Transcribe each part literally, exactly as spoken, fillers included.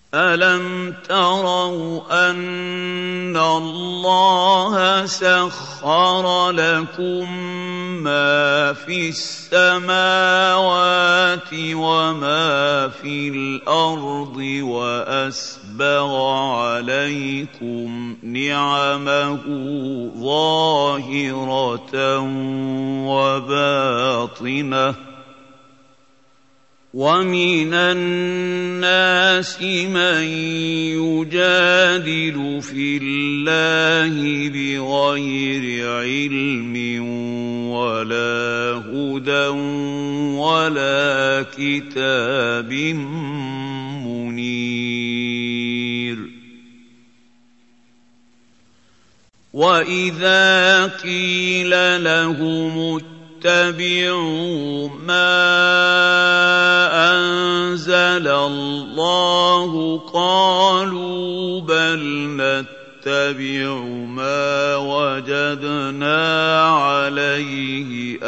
أَلَمْ تَرَوْا أَنَّ اللَّهَ سَخَّرَ لَكُم مَّا فِي السَّمَاوَاتِ وَمَا فِي الْأَرْضِ وَأَسْبَغَ عَلَيْكُمْ نِعَمَهُ ظَاهِرَةً وَبَاطِنَةً ۗ وَمِنَ النَّاسِ مَن يُجَادِلُ فِي اللَّهِ بِغَيْرِ عِلْمٍ وَلَا هُدًى وَلَا كِتَابٍ مُّنِيرٍ. وَإِذَا قِيلَ لَهُمُ اتَّبِعُوا مَا أَنزَلَ اللَّهُ قَالُوا بَلْ نَتَّبِعُ مَا وَجَدْنَا عَلَيْهِ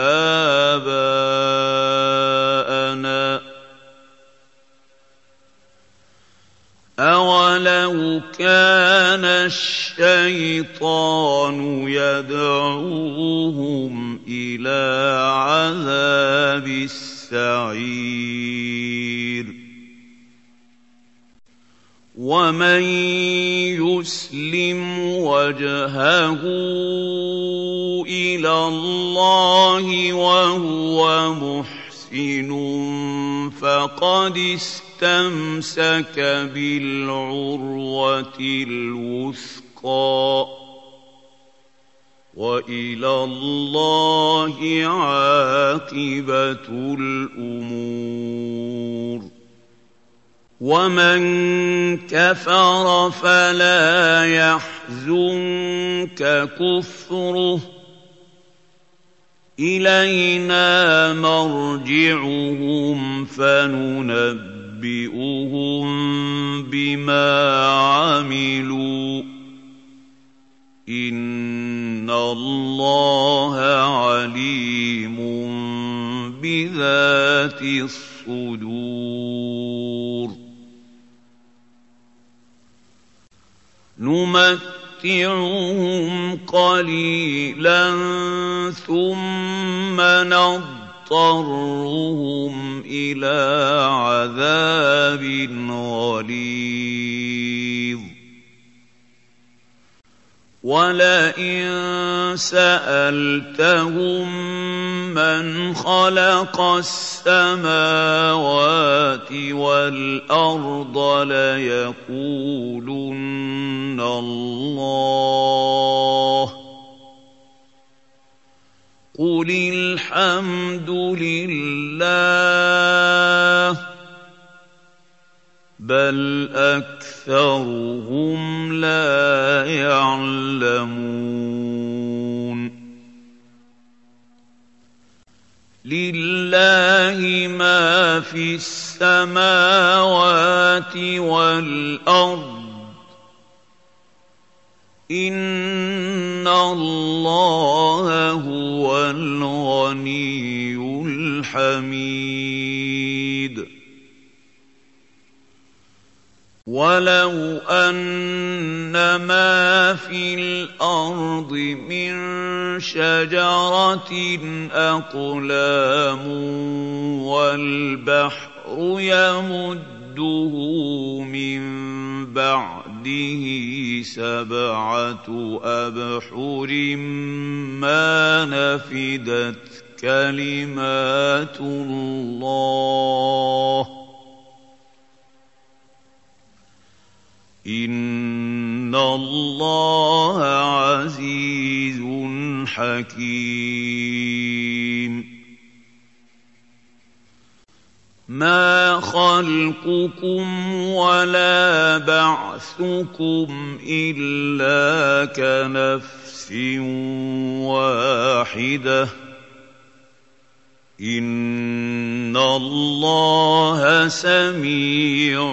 آبَاءَنَا ۚ أَوَلَوْ كَانَ الشَّيْطَانُ يَدْعُوهُمْ إِلَىٰ عَذَابِ السَّعِيرِ. وَمَن يُسْلِمْ وَجْهَهُ إِلَى اللَّهِ وَهُوَ مُحْسِنٌ فَقَدِ اسْتَمْسَكَ بِالْعُرْوَةِ الْوُثْقَىٰ ۗ وَإِلَى اللَّهِ عَاقِبَةُ الْأُمُورِ. وَمَن كَفَرَ فَلَا يَحْزُنكَ كُفْرُهُ ۚ إِلَيْنَا مَرْجِعُهُمْ فَنُنَبِّئُهُم بِمَا عَمِلُوا ۚ إِنَّ اللَّهَ عَلِيمٌ بِذَاتِ الصُّدُورِ. نُمَتِّعُهُمْ قَلِيلًا ثُمَّ نَضْطَرُّهُمْ إِلَىٰ عَذَابٍ غَلِيظٍ. وَلَئِن سَأَلْتَهُم مَّنْ خَلَقَ السَّمَاوَاتِ وَالْأَرْضَ لَيَقُولُنَّ اللَّهُ ۚ قُلِ الْحَمْدُ لِلَّهِ ۚ بَلْ أَكْثَرُهُمْ لَا يَعْلَمُونَ. لِلَّهِ مَا فِي السَّمَاوَاتِ وَالْأَرْضِ ۚ إِنَّ اللَّهَ هُوَ الْغَنِيُّ الْحَمِيدُ. وَلَوْ أَنَّ مَا فِي الْأَرْضِ مِن شَجَرَةٍ أَقْلَامٌ وَالْبَحْرُ يَمُدُّهُ مِن بَعْدِهِ سَبْعَةُ أَبْحُرٍ مَّا نَفِدَتْ كَلِمَاتُ اللَّهِ ۗ إِنَّ اللَّهَ عَزِيزٌ حَكِيمٌ. مَا خَلْقُكُمْ وَلَا بَعْثُكُمْ إِلَّا كَنَفْسٍ وَاحِدَةٍ ۗ إِنَّ اللَّهَ سَمِيعٌ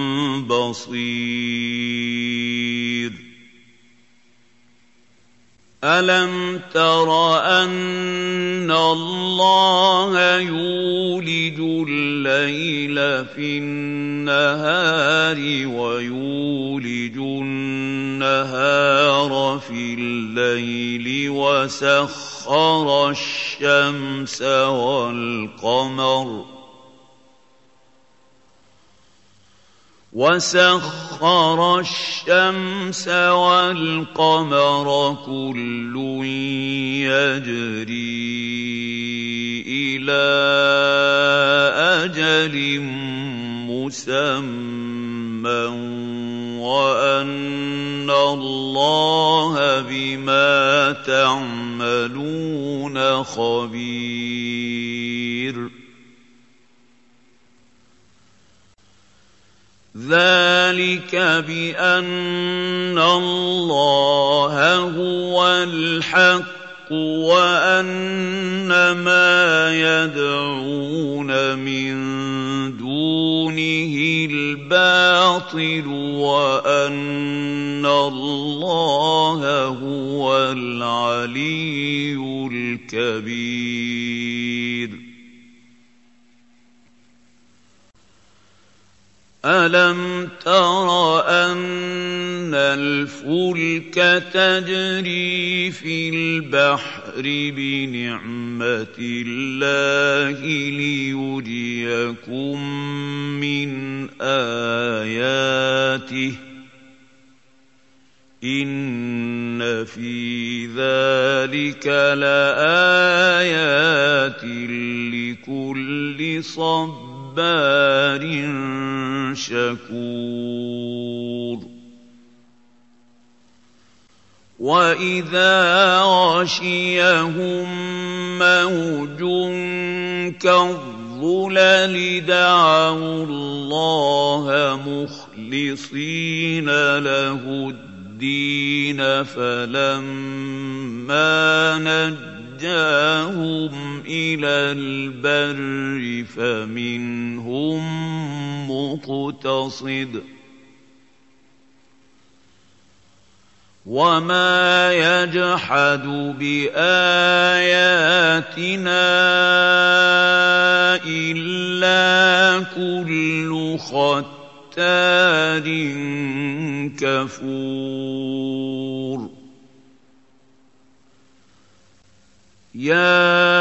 بَصِيرٌ. أَلَمْ تَرَ أَنَّ اللَّهَ يُولِجُ اللَّيْلَ فِي النَّهَارِ وَيُولِجُ النَّهَارَ فِي اللَّيْلِ وَسَخَّرَ الشَّمْسَ وَالْقَمَرَ وَسَخَّرَ الشَّمْسَ وَالْقَمَرَ كُلٌّ يَجْرِي إِلَىٰ أَجَلٍ مُّسَمًّى وَأَنَّ اللَّهَ بِمَا تَعْمَلُونَ خَبِيرٌ ذَٰلِكَ بِأَنَّ اللَّهَ هُوَ الْحَقُّ وَأَنَّ مَا يَدْعُونَ مِن دُونِهِ الْبَاطِلُ وَأَنَّ اللَّهَ هُوَ الْعَلِيُّ الْكَبِيرُ أَلَمْ تَرَ أَنَّ الْفُلْكَ تَجْرِي فِي الْبَحْرِ بِنِعْمَتِ اللَّهِ لِيُرِيَكُم مِّنْ آيَاتِهِ ۚ إِنَّ فِي ذَٰلِكَ لَآيَاتٍ لِّكُلِّ صَبَّارٍ شَكُورٍ وَإِذَا غَشِيَهُم مَّوْجٌ كَالظُّلَلِ دَعَوُا اللَّهَ مُخْلِصِينَ لَهُ الدِّينَ فَلَمَّا نَجَّاهُمْ إِلَى الْبَرِّ فَمِنْهُم مُّقْتَصِدٌ ۚ وَمَا يَجْحَدُ بِآيَاتِنَا إِلَّا كُلُّ خَتَّارٍ كَفُورٍ يَا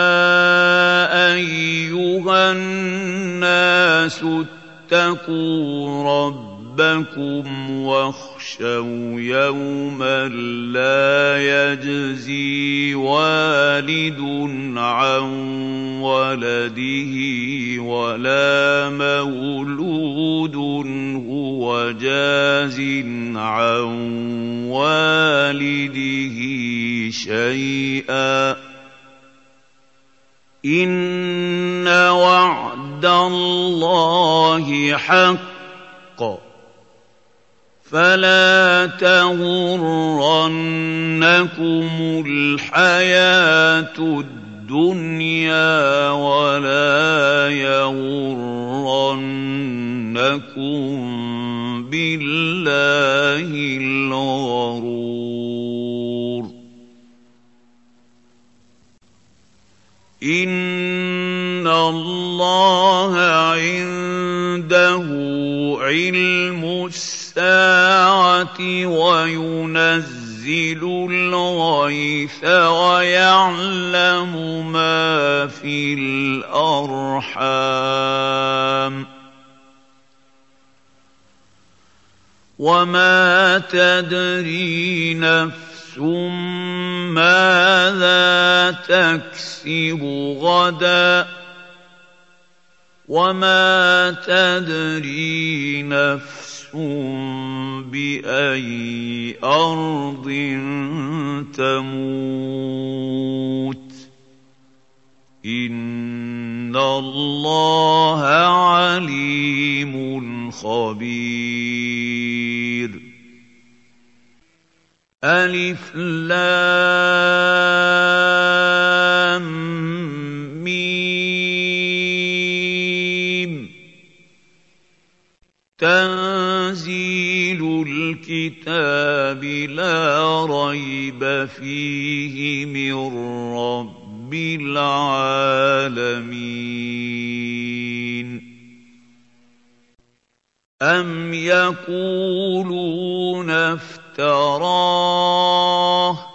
أَيُّهَا النَّاسُ اتَّقُوا رَبَّكُمْ وَاخْشَوْا يَوْمًا لَّا يَجْزِي وَالِدٌ عَن وَلَدِهِ وَلَا مَوْلُودٌ هُوَ جَازٍ عَن وَالِدِهِ شَيْئًا ۚ إِنَّ وَعْدَ اللَّهِ حَقٌّ ۖ فَلَا تَغُرَّنَّكُمُ الْحَيَاةُ الدُّنْيَا وَلَا يَغُرَّنَّكُم بِاللَّهِ الْغَرُورُ إِنَّ اللَّهَ عِندَهُ عِلْمُ السَّاعَةِ وَيُنَزِّلُ الْغَيْثَ وَيَعْلَمُ مَا فِي الْأَرْحَامِ ۖ وَمَا تَدْرِي نَفْسٌ مَّاذَا تَكْسِبُ غَدًا ۖ وَمَا تَدْرِي نَفْسٌ بِأَيِّ أَرْضٍ تَمُوتُ ۚ إِنَّ اللَّهَ عَلِيمٌ خَبِيرٌ أَلِفْ لَامْ مِيم تنزيل الكتاب لا ريب فيه من رب العالمين أم يقولون افتراه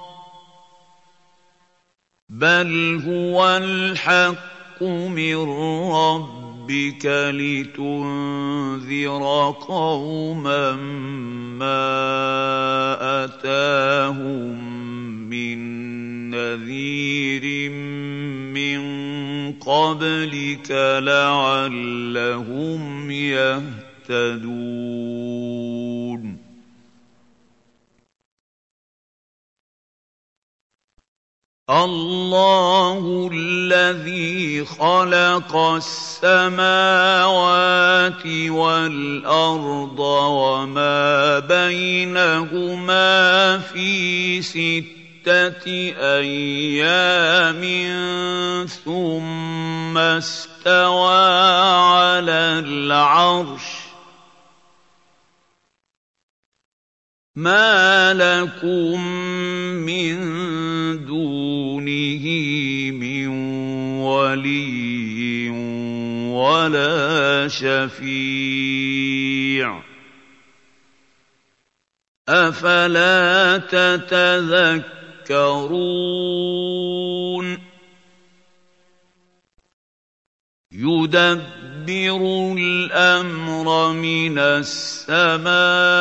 بل هو الحق من ربك لتنذر قوما ما أتاهم من نذير من قبلك لعلهم يهتدون الله الذي خلق السماوات والأرض وما بينهما في ستة أيام ثم استوى على العرش ما لكم من دونه من ولي ولا شفيع أفلا تتذكرون يدبر الأمر من السماء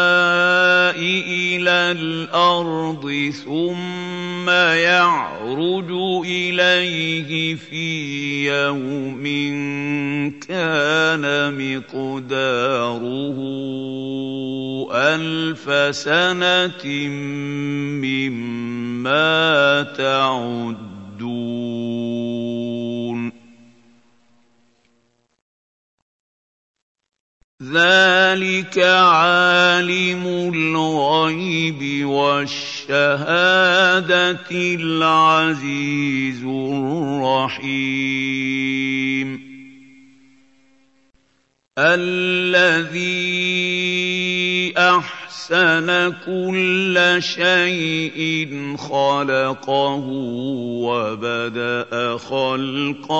إلى الأرض ثم يعرج إليه في يوم كان مقداره ألف سنة مما تعدون ذلك عالم الغيب والشهادة العزيز الرحيم الذي أحسن كل شيء خلقه وبدأ خلق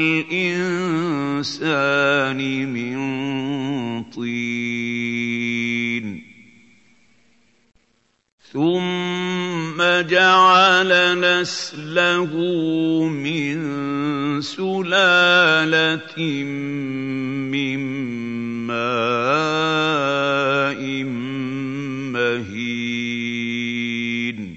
الإنسان من طين ثم جعل نسله من سلالة من ماء مهين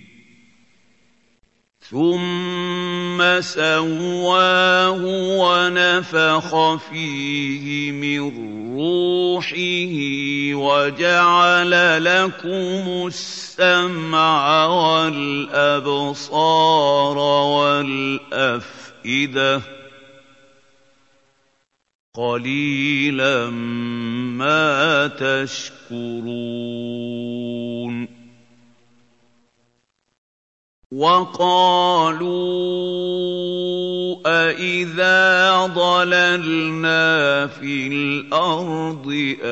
ثم سواه ونفخ فيه من روحه وجعل لكم السمع والأبصار والأفئدة قليلا ما تشكرون وقالوا أإذا ضللنا في الأرض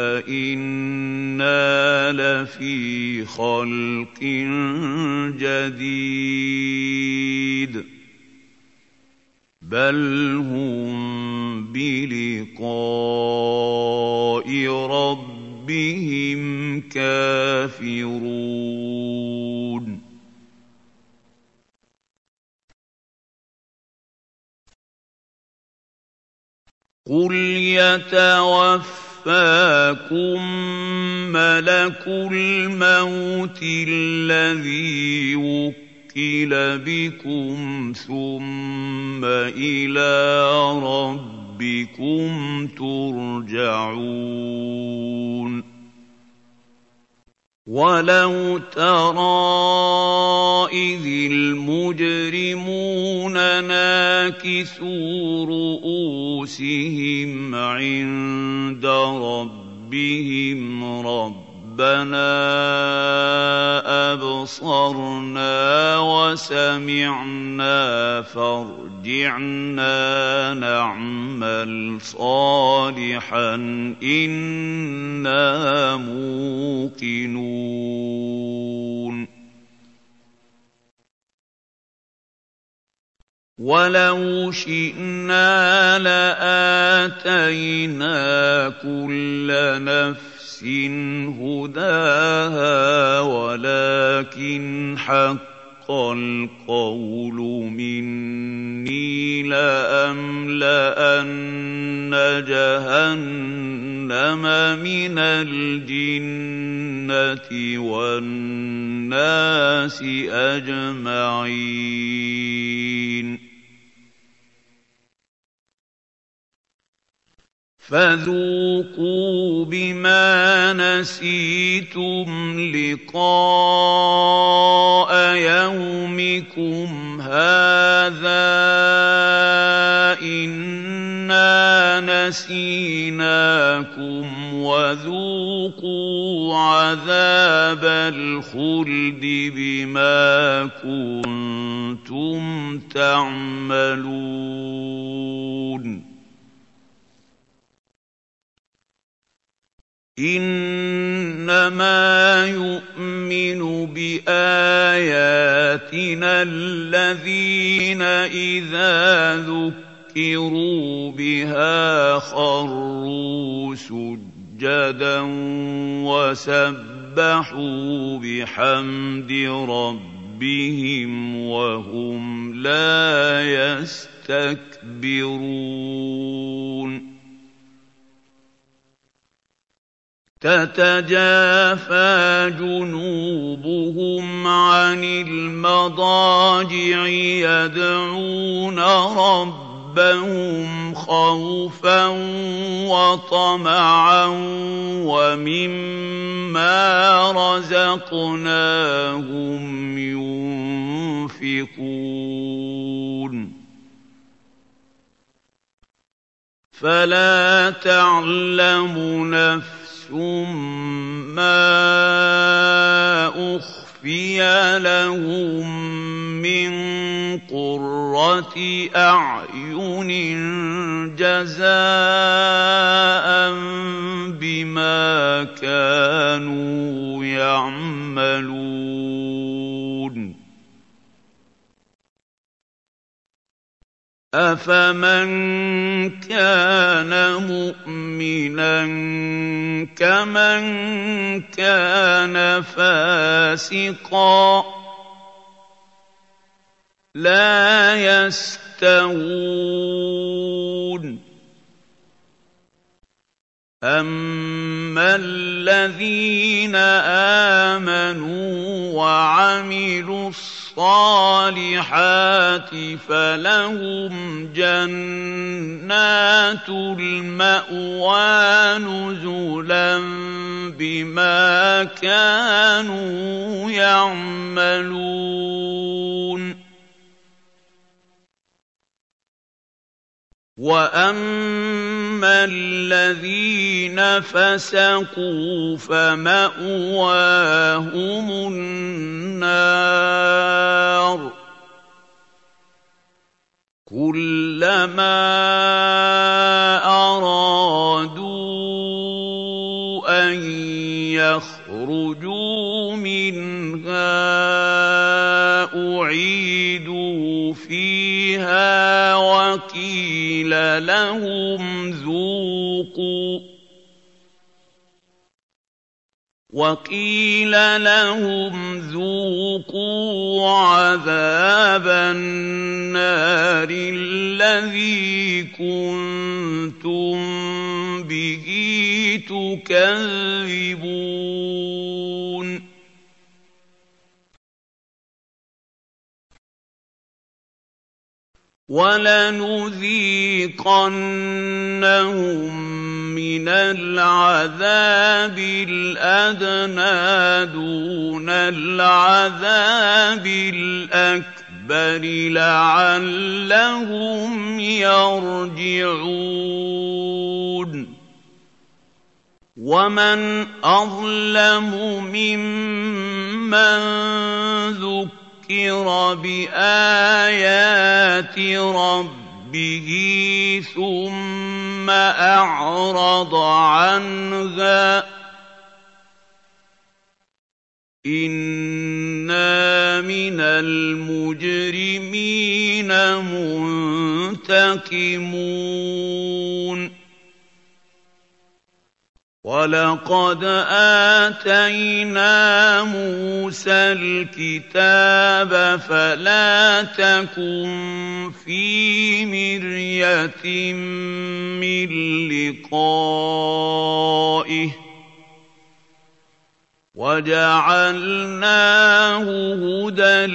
أإنا لفي خلق جديد بل هم بلقاء ربهم كافرون قل يتوفاكم ملك الموت الذي وكل بكم ثم إلى ربكم ترجعون ولو ترى إذ المجرمون ناكسوا رؤوسهم عند ربهم ربنا رَبَّنَا أَبْصَرْنَا وَسَمِعْنَا فَارْجِعْنَا نَعْمَلْ صَالِحًا إِنَّا مُوقِنُونَ وَلَوْ شِئْنَا لَآتَيْنَا كُلَّ نَفْسٍ هُدَاهَا وَلَكِنْ حَقَّ الْقَوْلُ مِنِّي لَأَمْلَأَنَّ جَهَنَّمَ مِنَ الْجِنَّةِ وَالنَّاسِ أَجْمَعِينَ فَذُوقُوا بِمَا نَسِيتُمْ لِقَاءَ يَوْمِكُمْ هَٰذَا إِنَّا نَسِينَاكُمْ وَذُوقُوا عَذَابَ الْخُلْدِ بِمَا كُنتُمْ تَعْمَلُونَ إِنَّمَا يُؤْمِنُ بِآيَاتِنَا الَّذِينَ إِذَا ذُكِّرُوا بِهَا خَرُّوا سُجَّدًا وَسَبَّحُوا بِحَمْدِ رَبِّهِمْ وَهُمْ لَا يَسْتَكْبِرُونَ تَتَجَافَىٰ جُنُوبُهُمْ عَنِ الْمَضَاجِعِ يَدْعُونَ رَبَّهُمْ خَوْفًا وَطَمَعًا وَمِمَّا رَزَقْنَاهُمْ يُنفِقُونَ فَلَا تَعْلَمُ نَفْسٌ مَّا أُخْفِيَ لَهُم مِّن قُرَّةِ أَعْيُنٍ جَزَاءً بِمَا كَانُوا يَعْمَلُونَ أَفَمَن كَانَ مُؤْمِنًا كَمَن كَانَ فَاسِقًا لَّا يَسْتَوُونَ أَمَّا الَّذِينَ آمَنُوا وَعَمِلُوا الصَّالِحَاتِ فَلَهُمْ جَنَّاتُ الْمَأْوَىٰ نُزُلًا بِمَا كَانُوا يَعْمَلُونَ وَأَمَّا الَّذِينَ فَسَقُوا فَمَأْوَاهُمُ النَّارُ كُلَّمَا أَرَادُوا أَن يَخْرُجُوا مِنْهَا أُعِيدُوا فِيهَا وَقِيلَ لَهُمْ ذُوقُوا وَقِيلَ لَهُمْ ذُوقُوا عَذَابَ النَّارِ الَّذِي كُنتُم بِهِ تُكَذِّبُونَ وَلَنُذِيقَنَّهُم مِّنَ الْعَذَابِ الْأَدْنَىٰ دُونَ الْعَذَابِ الْأَكْبَرِ لَعَلَّهُمْ يَرْجِعُونَ وَمَنْ أَظْلَمُ مِمَّن ذُكِّرَ بِآيَاتِ رَبِّهِ ثُمَّ أَعْرَضَ عَنْهَا ۚ إِنَّا مِنَ الْمُجْرِمِينَ مُنتَقِمُونَ وَلَقَدْ آتَيْنَا مُوسَى الْكِتَابَ فَلَا تَكُن فِي مِرْيَةٍ مِّن لِّقَائِهِ وَجَعَلْنَاهُ هُدًى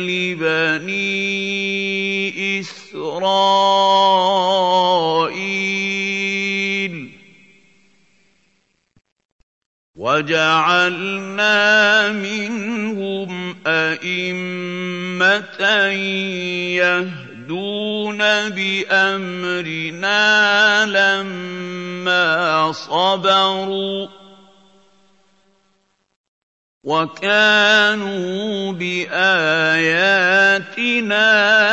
لِّبَنِي إِسْرَائِيلَ وَجَعَلْنَا مِنْهُمْ أَئِمَّةً يَهْدُونَ بِأَمْرِنَا لَمَّا صَبَرُوا وَكَانُوا بِآيَاتِنَا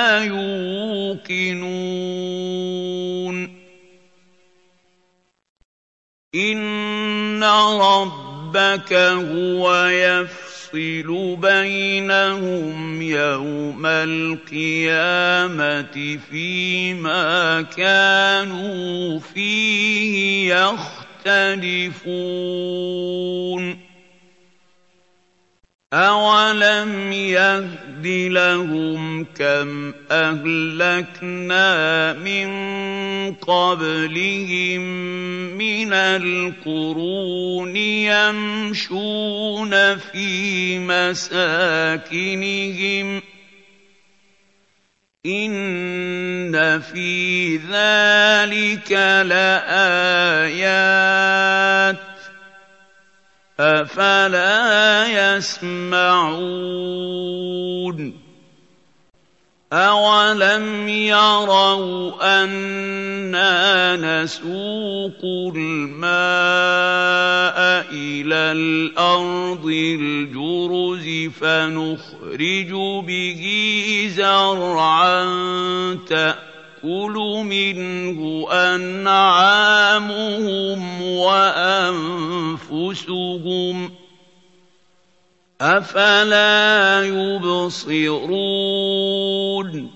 يُوقِنُونَ إِنَّ رَبَّكَ هُوَ يَفْصِلُ بَيْنَهُمْ يَوْمَ الْقِيَامَةِ فِيمَا كَانُوا فِيهِ يَخْتَلِفُونَ أَوَلَمْ يَهْدِ لَهُمْ كَمْ أَهْلَكْنَا مِن قَبْلِهِم مِّنَ الْقُرُونِ يَمْشُونَ فِي مَسَاكِنِهِمْ ۗ إِنَّ فِي ذَٰلِكَ لَآيَاتٍ ۖ أَفَلَا يَسْمَعُونَ أَوَلَمْ يَرَوْا أَنَّا نَسُوقُ الْمَاءَ إِلَى الْأَرْضِ الْجُرُزِ فَنُخْرِجُ بِهِ زَرْعًا تَأْكُلُ مِنْهُ أَنْعَامُهُمْ وَأَنفُسُهُمْ ۖ أَفَلَا يُبْصِرُونَ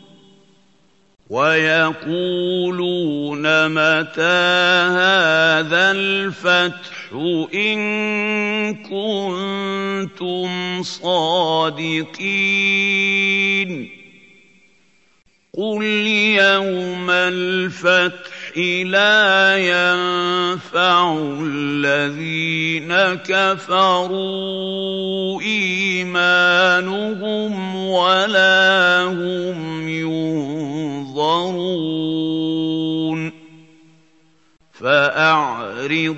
وَيَقُولُونَ مَتَىٰ هَٰذَا الْفَتْحُ إِن كُنتُمْ صَادِقِينَ قُلْ يَوْمَ الْفَتْحِ لَا يَنفَعُ الَّذِينَ كَفَرُوا إِيمَانُهُمْ وَلَا هُمْ يُنظَرُونَ فَأَعْرِضْ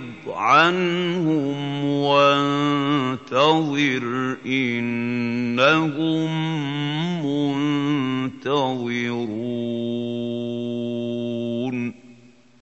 عَنْهُمْ وَانتَظِرْ إِنَّهُم